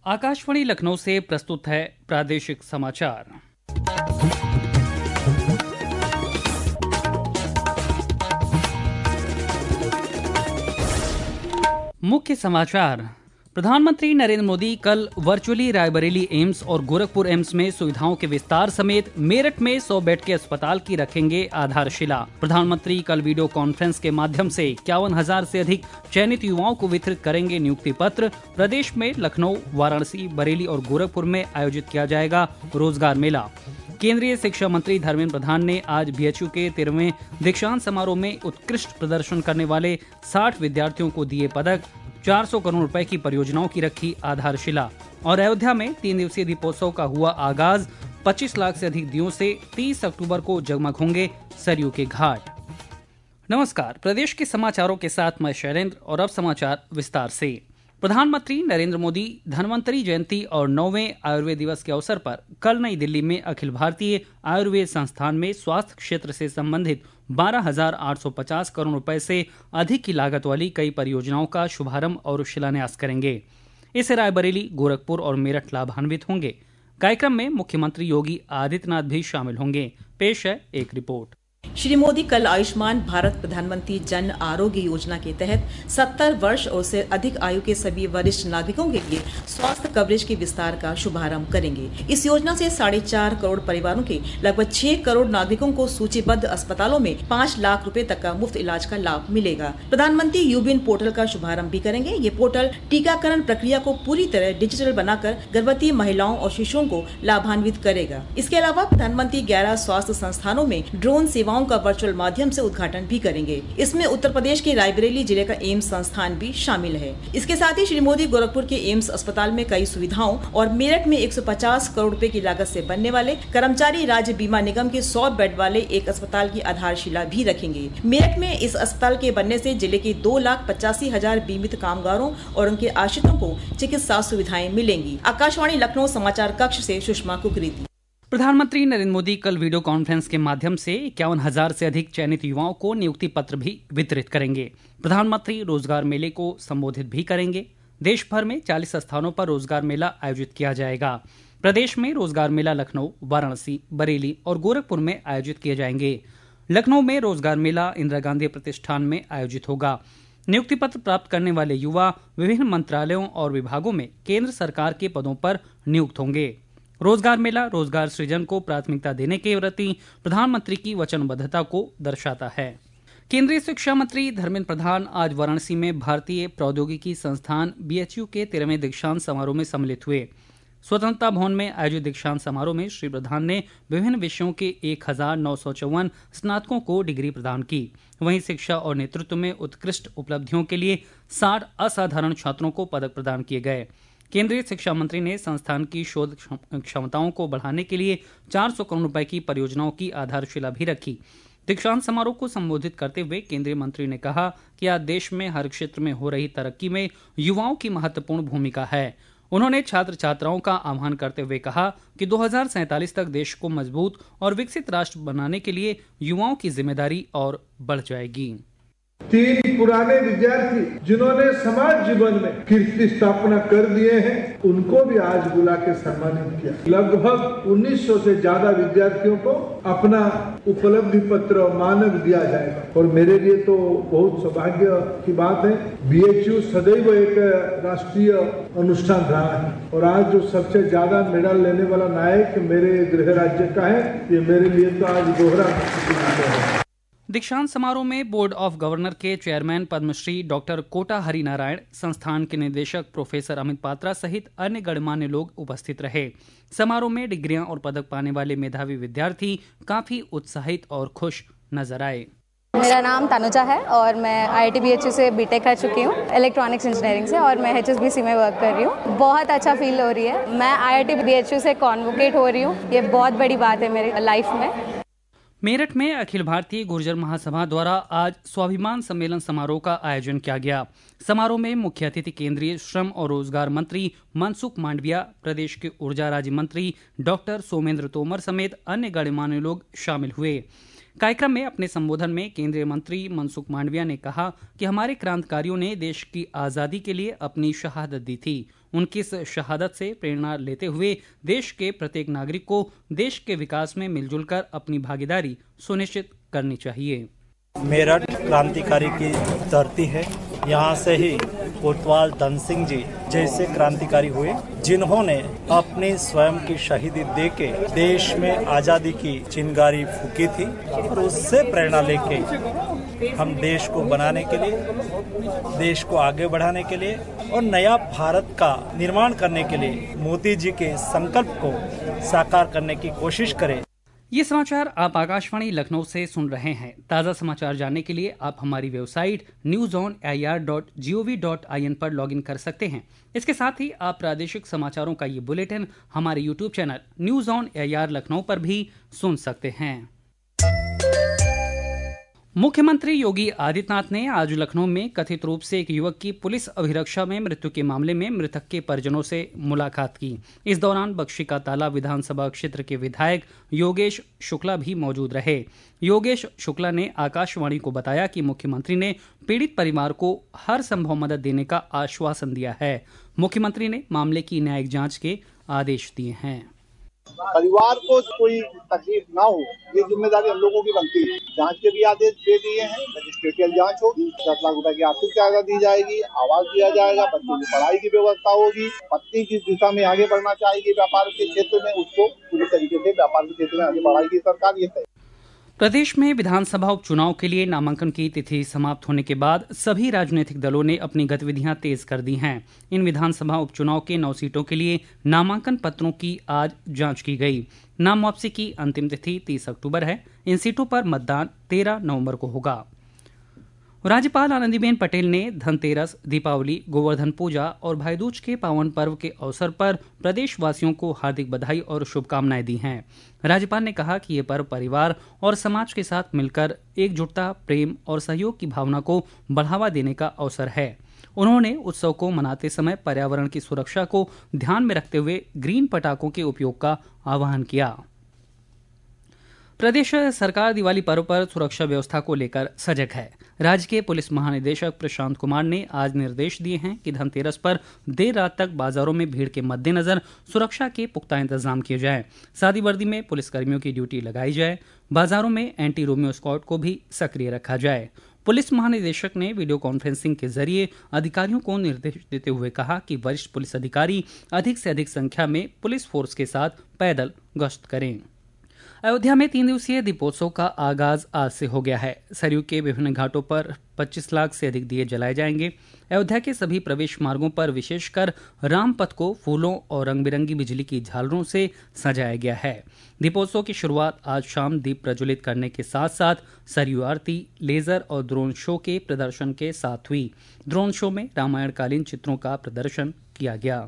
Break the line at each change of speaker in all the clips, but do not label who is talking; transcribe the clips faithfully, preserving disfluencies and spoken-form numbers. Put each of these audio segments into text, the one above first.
आकाशवाणी लखनऊ से प्रस्तुत है प्रादेशिक समाचार। मुख्य समाचार। प्रधानमंत्री नरेंद्र मोदी कल वर्चुअली रायबरेली एम्स और गोरखपुर एम्स में सुविधाओं के विस्तार समेत मेरठ में सौ बेड के अस्पताल की रखेंगे आधारशिला। प्रधानमंत्री कल वीडियो कॉन्फ्रेंस के माध्यम से इक्यावन हजार से अधिक चयनित युवाओं को वितरित करेंगे नियुक्ति पत्र। प्रदेश में लखनऊ, वाराणसी, बरेली और गोरखपुर में आयोजित किया जाएगा रोजगार मेला। केंद्रीय शिक्षा मंत्री धर्मेंद्र प्रधान ने आज बीएचयू के तेरहवें दीक्षांत समारोह में उत्कृष्ट प्रदर्शन करने वाले साठ विद्यार्थियों को दिए पदक। चार सौ करोड़ रुपए की परियोजनाओं की रखी आधारशिला। और अयोध्या में तीन दिवसीय दीपोत्सव का हुआ आगाज। पच्चीस लाख से अधिक दियों से तीस अक्टूबर को जगमग होंगे सरयू के घाट। नमस्कार, प्रदेश के समाचारों के साथ मैं शैलेंद्र और अब समाचार विस्तार से। प्रधानमंत्री नरेंद्र मोदी धन्वंतरि जयंती और नौवें आयुर्वेद दिवस के अवसर पर कल नई दिल्ली में अखिल भारतीय आयुर्वेद संस्थान में स्वास्थ्य क्षेत्र से संबंधित बारह हजार आठ सौ पचास करोड़ रुपए से अधिक की लागत वाली कई परियोजनाओं का शुभारंभ और शिलान्यास करेंगे। इससे रायबरेली, गोरखपुर और मेरठ लाभान्वित होंगे। कार्यक्रम में मुख्यमंत्री योगी आदित्यनाथ भी शामिल होंगे। पेश है एक रिपोर्ट।
श्री मोदी कल आयुष्मान भारत प्रधानमंत्री जन आरोग्य योजना के तहत सत्तर वर्ष और से अधिक आयु के सभी वरिष्ठ नागरिकों के लिए स्वास्थ्य कवरेज के विस्तार का शुभारंभ करेंगे। इस योजना से साढ़े चार करोड़ परिवारों के लगभग छह करोड़ नागरिकों को सूचीबद्ध अस्पतालों में पाँच लाख रुपए तक का मुफ्त इलाज का लाभ मिलेगा। प्रधानमंत्री यूबिन पोर्टल का शुभारंभ भी करेंगे। ये पोर्टल टीकाकरण प्रक्रिया को पूरी तरह डिजिटल बनाकर गर्भवती महिलाओं और शिशुओं को लाभान्वित करेगा। इसके अलावा प्रधानमंत्री ग्यारह स्वास्थ्य संस्थानों में ड्रोन सेवाओं का वर्चुअल माध्यम से उद्घाटन भी करेंगे। इसमें उत्तर प्रदेश के रायबरेली जिले का एम्स संस्थान भी शामिल है। इसके साथ ही श्री मोदी गोरखपुर के एम्स अस्पताल में कई सुविधाओं और मेरठ में एक सौ पचास करोड़ रुपए की लागत से बनने वाले कर्मचारी राज्य बीमा निगम के सौ बेड वाले एक अस्पताल की आधारशिला भी रखेंगे। मेरठ में इस अस्पताल के बनने से जिले के दो लाख पचासी हजार बीमित कामगारों और उनके आश्रितों को चिकित्सा सुविधाएं मिलेंगी। आकाशवाणी लखनऊ समाचार कक्ष से सुषमा कुकरेती।
प्रधानमंत्री नरेंद्र मोदी कल वीडियो कॉन्फ्रेंस के माध्यम से इक्यावन हजार से अधिक चयनित युवाओं को नियुक्ति पत्र भी वितरित करेंगे। प्रधानमंत्री रोजगार मेले को संबोधित भी करेंगे। देश भर में चालीस स्थानों पर रोजगार मेला आयोजित किया जाएगा। प्रदेश में रोजगार मेला लखनऊ, वाराणसी, बरेली और गोरखपुर में आयोजित किए जाएंगे। लखनऊ में रोजगार मेला इंदिरा गांधी प्रतिष्ठान में आयोजित होगा। नियुक्ति पत्र प्राप्त करने वाले युवा विभिन्न मंत्रालयों और विभागों में केंद्र सरकार के पदों पर नियुक्त होंगे। रोजगार मेला रोजगार सृजन को प्राथमिकता देने के प्रति प्रधानमंत्री की वचनबद्धता को दर्शाता है। केंद्रीय शिक्षा मंत्री धर्मेंद्र प्रधान आज वाराणसी में भारतीय प्रौद्योगिकी संस्थान बीएचयू के तेरहवें दीक्षांत समारोह में सम्मिलित हुए। स्वतंत्रता भवन में आयोजित दीक्षांत समारोह में श्री प्रधान ने विभिन्न विषयों के एक हजार नौ सौ चौवन स्नातकों को डिग्री प्रदान की। वहीं शिक्षा और नेतृत्व में उत्कृष्ट उपलब्धियों के लिए साठ असाधारण छात्रों को पदक प्रदान किए गए। केंद्रीय शिक्षा मंत्री ने संस्थान की शोध क्षमताओं को बढ़ाने के लिए चार सौ करोड़ रुपए की परियोजनाओं की आधारशिला भी रखी। दीक्षांत समारोह को संबोधित करते हुए केंद्रीय मंत्री ने कहा कि आज देश में हर क्षेत्र में हो रही तरक्की में युवाओं की महत्वपूर्ण भूमिका है। उन्होंने छात्र छात्राओं का आह्वान करते हुए कहा कि दो हजार सैंतालीस तक देश को मजबूत और विकसित राष्ट्र बनाने के लिए युवाओं की जिम्मेदारी और बढ़ जाएगी।
तीन पुराने विद्यार्थी जिन्होंने समाज जीवन में कीर्ति स्थापना कर दिए हैं, उनको भी आज बुला के सम्मानित किया। लगभग उन्नीस सौ से ज्यादा विद्यार्थियों को अपना उपलब्धि पत्र मानक दिया जाएगा और मेरे लिए तो बहुत सौभाग्य की बात है। बीएचयू सदैव एक राष्ट्रीय अनुष्ठान रहा है और आज जो सबसे ज्यादा मेडल लेने वाला नायक मेरे गृह राज्य का है, ये मेरे लिए तो आज दोहरा है।
दीक्षांत समारोह में बोर्ड ऑफ गवर्नर के चेयरमैन पद्मश्री डॉक्टर कोटा हरिनारायण, संस्थान के निदेशक प्रोफेसर अमित पात्रा सहित अन्य गणमान्य लोग उपस्थित रहे। समारोह में डिग्रियां और पदक पाने वाले मेधावी विद्यार्थी काफी उत्साहित और खुश नजर आए।
मेरा नाम तनुजा है और मैं आईआईटी बीएचयू से बीटेक कर चुकी हूँ इलेक्ट्रॉनिक्स इंजीनियरिंग से और मैं एचएसबीसी में वर्क कर रही हूँ। बहुत अच्छा फील हो रही है। मैं आईआईटी बीएचयू से कॉन्वोकेट हो रही हूँ। ये बहुत बड़ी बात है मेरी लाइफ में।
मेरठ में अखिल भारतीय गुर्जर महासभा द्वारा आज स्वाभिमान सम्मेलन समारोह का आयोजन किया गया। समारोह में मुख्य अतिथि केंद्रीय श्रम और रोजगार मंत्री मनसुख मांडविया, प्रदेश के ऊर्जा राज्य मंत्री डॉक्टर सोमेंद्र तोमर समेत अन्य गणमान्य लोग शामिल हुए। कार्यक्रम में अपने संबोधन में केंद्रीय मंत्री मनसुख मांडविया ने कहा कि हमारे क्रांतिकारियों ने देश की आज़ादी के लिए अपनी शहादत दी थी। उनकी इस शहादत से प्रेरणा लेते हुए देश के प्रत्येक नागरिक को देश के विकास में मिलजुल कर अपनी भागीदारी सुनिश्चित करनी चाहिए।
मेरठ क्रांतिकारी की धरती है। यहाँ से ही कोतवाल धन सिंह जी जैसे क्रांतिकारी हुए, जिन्होंने अपनी स्वयं की शहीदी देके देश में आजादी की चिंगारी फूकी थी और उससे प्रेरणा लेके हम देश को बनाने के लिए, देश को आगे बढ़ाने के लिए और नया भारत का निर्माण करने के लिए मोदी जी के संकल्प को साकार करने की कोशिश करें।
ये समाचार आप आकाशवाणी लखनऊ से सुन रहे हैं। ताज़ा समाचार जानने के लिए आप हमारी website news on A I R dot G O V dot I N पर लॉगिन कर सकते हैं। इसके साथ ही आप प्रादेशिक समाचारों का ये बुलेटिन हमारे YouTube channel news on A I R Lucknow पर भी सुन सकते हैं। मुख्यमंत्री योगी आदित्यनाथ ने आज लखनऊ में कथित रूप से एक युवक की पुलिस अभिरक्षा में मृत्यु के मामले में मृतक के परिजनों से मुलाकात की। इस दौरान बख्शी का ताला विधानसभा क्षेत्र के विधायक योगेश शुक्ला भी मौजूद रहे। योगेश शुक्ला ने आकाशवाणी को बताया कि मुख्यमंत्री ने पीड़ित परिवार को हर संभव मदद देने का आश्वासन दिया है। मुख्यमंत्री ने मामले की न्यायिक जांच के आदेश दिए हैं।
परिवार को कोई तकलीफ ना हो, ये जिम्मेदारी हम लोगों की बनती है। जांच के भी आदेश दे दिए हैं। मजिस्ट्रेटियल जांच होगी, दस लाख रुपए की आर्थिक सहायता दी जाएगी, आवास दिया जाएगा, बच्चों की पढ़ाई की व्यवस्था होगी। पत्नी किस दिशा में आगे बढ़ना चाहेगी व्यापार के क्षेत्र में, उसको पूरी तरीके से व्यापार के क्षेत्र में आगे बढ़ाएगी सरकार। ये तय।
प्रदेश में विधानसभा उपचुनाव के लिए नामांकन की तिथि समाप्त होने के बाद सभी राजनीतिक दलों ने अपनी गतिविधियां तेज कर दी हैं। इन विधानसभा उपचुनाव के नौ सीटों के लिए नामांकन पत्रों की आज जांच की गई। नाम वापसी की अंतिम तिथि तीस अक्टूबर है। इन सीटों पर मतदान तेरह नवंबर को होगा। राज्यपाल आनंदीबेन पटेल ने धनतेरस, दीपावली, गोवर्धन पूजा और भाईदूज के पावन पर्व के अवसर पर प्रदेशवासियों को हार्दिक बधाई और शुभकामनाएं दी हैं। राज्यपाल ने कहा कि ये पर्व परिवार और समाज के साथ मिलकर एकजुटता, प्रेम और सहयोग की भावना को बढ़ावा देने का अवसर है। उन्होंने उत्सव को मनाते समय पर्यावरण की सुरक्षा को ध्यान में रखते हुए ग्रीन पटाखों के उपयोग का आह्वान किया। प्रदेश सरकार दिवाली पर्व पर सुरक्षा व्यवस्था को लेकर सजग है। राज्य के पुलिस महानिदेशक प्रशांत कुमार ने आज निर्देश दिए हैं कि धनतेरस पर देर रात तक बाजारों में भीड़ के मद्देनजर सुरक्षा के पुख्ता इंतजाम किए जाएं। सादी वर्दी में पुलिसकर्मियों की ड्यूटी लगाई जाए। बाजारों में एंटी रोमियो स्क्वाड को भी सक्रिय रखा जाए। पुलिस महानिदेशक ने वीडियो कॉन्फ्रेंसिंग के जरिए अधिकारियों को निर्देश देते हुए कहा कि वरिष्ठ पुलिस अधिकारी अधिक से अधिक संख्या में पुलिस फोर्स के साथ पैदल गश्त करें। अयोध्या में तीन दिवसीय दीपोत्सव का आगाज आज से हो गया है। सरयू के विभिन्न घाटों पर पच्चीस लाख से अधिक दिए जलाए जाएंगे। अयोध्या के सभी प्रवेश मार्गों पर विशेषकर रामपथ को फूलों और रंग बिरंगी बिजली की झालरों से सजाया गया है। दीपोत्सव की शुरुआत आज शाम दीप प्रज्वलित करने के साथ साथ सरयू आरती, लेजर और ड्रोन शो के प्रदर्शन के साथ हुई। ड्रोन शो में रामायणकालीन चित्रों का प्रदर्शन किया गया।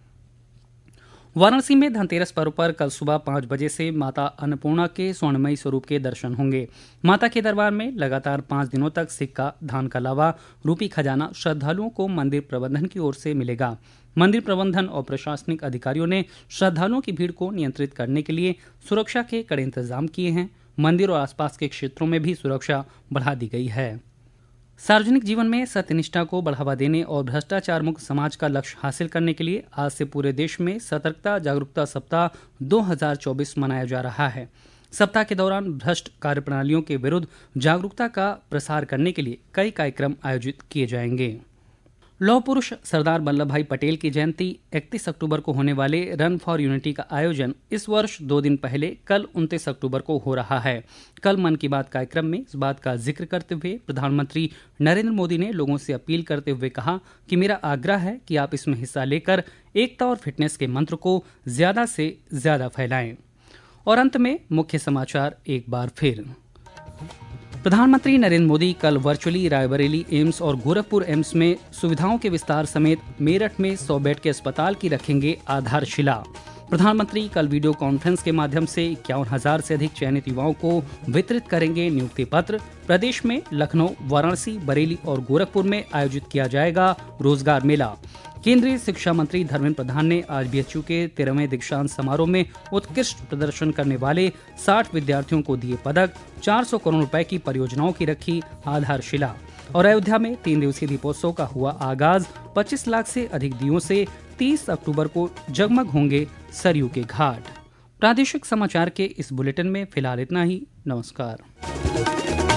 वाराणसी में धनतेरस पर्व पर कल सुबह पाँच बजे से माता अन्नपूर्णा के स्वर्णमयी स्वरूप के दर्शन होंगे। माता के दरबार में लगातार पाँच दिनों तक सिक्का, धान का लावा, रूपी खजाना श्रद्धालुओं को मंदिर प्रबंधन की ओर से मिलेगा। मंदिर प्रबंधन और प्रशासनिक अधिकारियों ने श्रद्धालुओं की भीड़ को नियंत्रित करने के लिए सुरक्षा के कड़े इंतजाम किए हैं। मंदिर और आसपास के क्षेत्रों में भी सुरक्षा बढ़ा दी गई है। सार्वजनिक जीवन में सत्यनिष्ठा को बढ़ावा देने और भ्रष्टाचार मुक्त समाज का लक्ष्य हासिल करने के लिए आज से पूरे देश में सतर्कता जागरूकता सप्ताह दो हज़ार चौबीस मनाया जा रहा है। सप्ताह के दौरान भ्रष्ट कार्यप्रणालियों के विरुद्ध जागरूकता का प्रसार करने के लिए कई कार्यक्रम आयोजित किए जाएंगे। लौह पुरुष सरदार वल्लभ भाई पटेल की जयंती इकतीस अक्टूबर को होने वाले रन फॉर यूनिटी का आयोजन इस वर्ष दो दिन पहले कल उनतीस अक्टूबर को हो रहा है। कल मन की बात कार्यक्रम में इस बात का जिक्र करते हुए प्रधानमंत्री नरेंद्र मोदी ने लोगों से अपील करते हुए कहा कि मेरा आग्रह है कि आप इसमें हिस्सा लेकर एकता और फिटनेस के मंत्र को ज्यादा से ज्यादा फैलाएं। और अंत में मुख्य समाचार एक बार फिर। प्रधानमंत्री नरेंद्र मोदी कल वर्चुअली रायबरेली एम्स और गोरखपुर एम्स में सुविधाओं के विस्तार समेत मेरठ में सौ बेड के अस्पताल की रखेंगे आधारशिला। प्रधानमंत्री कल वीडियो कॉन्फ्रेंस के माध्यम से इक्यावन हजार से अधिक चयनित युवाओं को वितरित करेंगे नियुक्ति पत्र। प्रदेश में लखनऊ, वाराणसी, बरेली और गोरखपुर में आयोजित किया जाएगा रोजगार मेला। केंद्रीय शिक्षा मंत्री धर्मेंद्र प्रधान ने आज बीएचयू के तेरहवें दीक्षांत समारोह में उत्कृष्ट प्रदर्शन करने वाले साठ विद्यार्थियों को दिए पदक, चार सौ करोड़ रुपए की परियोजनाओं की रखी आधारशिला। और अयोध्या में तीन दिवसीय दीपोत्सव का हुआ आगाज। पच्चीस लाख से अधिक दियों से तीस अक्टूबर को जगमग होंगे सरयू के घाट। प्रादेशिक समाचार के इस बुलेटिन में फिलहाल इतना ही। नमस्कार।